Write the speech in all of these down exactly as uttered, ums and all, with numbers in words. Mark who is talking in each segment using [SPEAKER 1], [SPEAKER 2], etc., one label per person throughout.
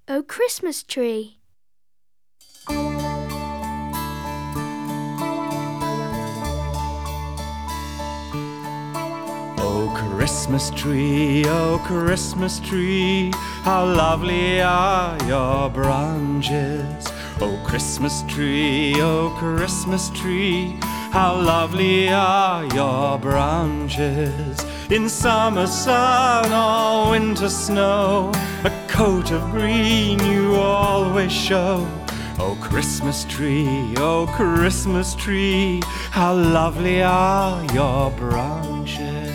[SPEAKER 1] O Christmas tree.
[SPEAKER 2] O Christmas tree, O Christmas tree, how lovely are your branches. O Christmas tree, O Christmas tree, how lovely are your branches. In summer sun or winter snow, a coat of green you always show. O Christmas tree, O Christmas tree, how lovely are your branches.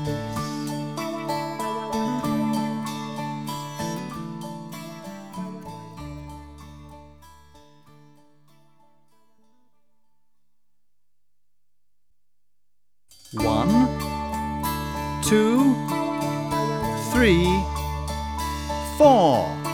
[SPEAKER 2] One, two, three, four.